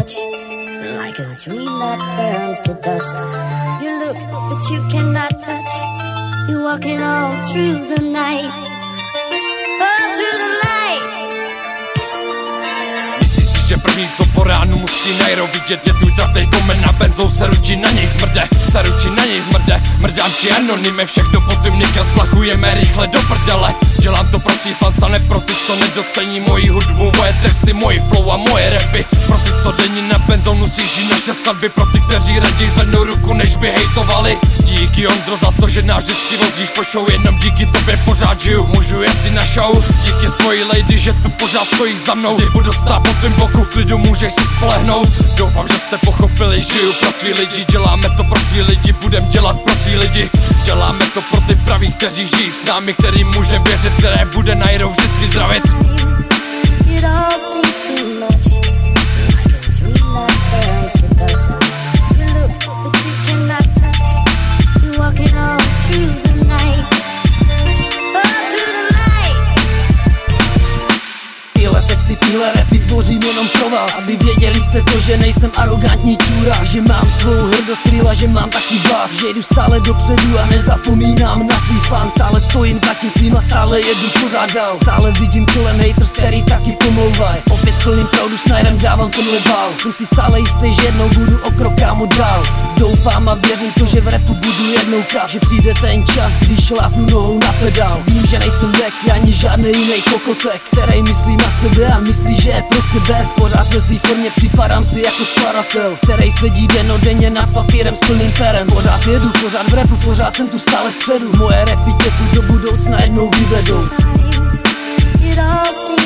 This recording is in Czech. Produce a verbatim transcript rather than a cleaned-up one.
much, like a dream that turns to dust. You look, but you cannot touch. You're walking all through the night, all through the night. Myslíš si, že první co po ránu musí najrou vidět je tvůj trapnej komen na benzou, seru ti na něj zmrde, seru ti na něj zmrde, mrdám ti anonymy, všechno potom nikam splachujeme rychle do prdele. Dělám to pro svý fans a ne pro ty, co nedocení moji hudbu, moje texty, moji flow a moje rapy. Pro ty, co denní na benzónu sjíždí naše skladby, pro ty, kteří raději zvednou ruku, než by hejtovali. Díky Ondro za to, že nás vždycky vozíš po show, jenom díky tobě pořád žiju, můžu jet si na show. Díky svojí lady, že tu pořád stojí za mnou, vždy budu stát po tvým boku, v klidu můžeš si spolehnout. Doufám, že jste pochopili, žiju pro svý lidi, děláme to pro svý lidi, budem dělat pro svý lidi. Děláme to pro ty praví, kteří žijí s námi, kterým můžem věřit, které bude najdou vždycky zdravit. It all seems too much, like a dream that turns to dust. You look, but you cannot touch. You're walking all through the night, all through the night. Tyhle texty, tyhle rapy tvořím jenom pro vás, aby věděli jste to, že nejsem arrogantní čůra, že mám svou hrdost rýla, že mám taky vás, že jdu stále dopředu a nezapomínám na svý fan. Stále stojím za tím svým a stále jedu pořád dál. Stále vidím kolem haters, který taky pomlouvaj. Opět v plným proudu s Nairem dávám tenhle vál. Jsem si stále jistý, že jednou budu o krok kámo dál. Doufám a věřím to, že v rapu budu jednou kat, že přijde ten čas, když šlápnu nohou na pedál. Vím, že nejsem Vek ani žádný jiný kokotek, který myslí na sebe a myslí, že je prostě bez. Pořád ve svý formě připadám si jako skladatel, který sedí dennodenně nad papírem s plným perem. Pořád jedu, pořád v rapu, pořád jsem tu stále vpředu. Moje rapy tě tu do budoucna jednou vyvedou. It all seems